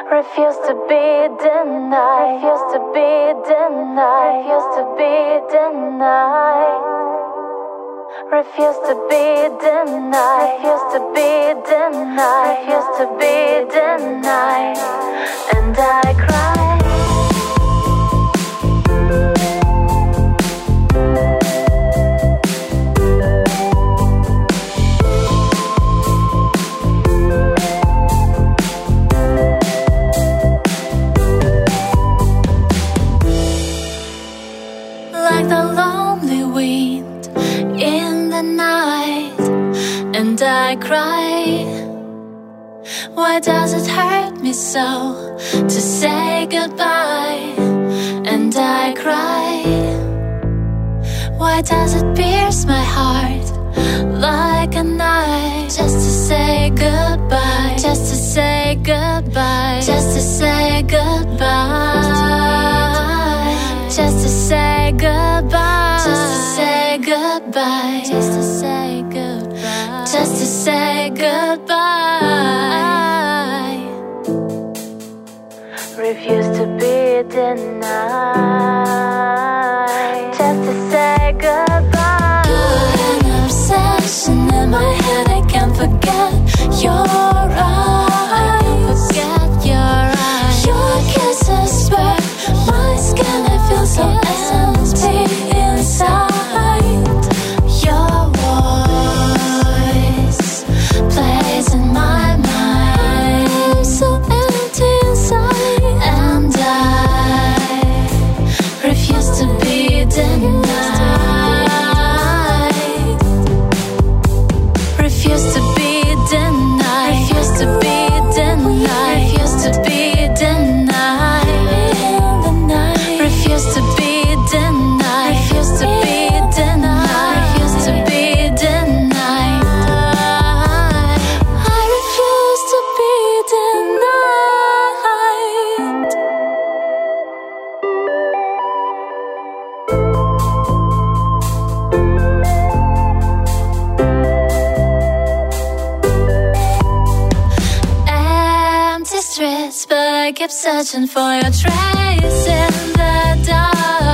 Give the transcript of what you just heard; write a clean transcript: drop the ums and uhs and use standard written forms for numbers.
Refuse to be denied. Refuse to be denied. Refuse to be denied. Refuse to be denied. Refuse to be denied. Refuse to be denied. And I cry. Like the lonely wind in the night, and I cry. Why does it hurt me so to say goodbye? And I cry. Why does it pierce my heart like a knife? Just to say goodbye, just to say goodbye, just to say goodbye, just to say goodbye, just to say goodbye, just to say goodbye, just to say goodbye. Refuse to be denied. Just to say goodbye. You're an obsession in my head. I can't forget your eyes. I can't forget your eyes. Your kisses burn my skin. I feel so empty inside. Your voice plays in my mind. I'm so empty inside, and I refuse to be denied. Refuse to be denied. Refuse to be denied. Refuse to be denied. Refuse to be denied. Refuse to be denied. Refuse to be denied. I refuse to be denied. Empty streets, but I keep searching for your trace in the dark.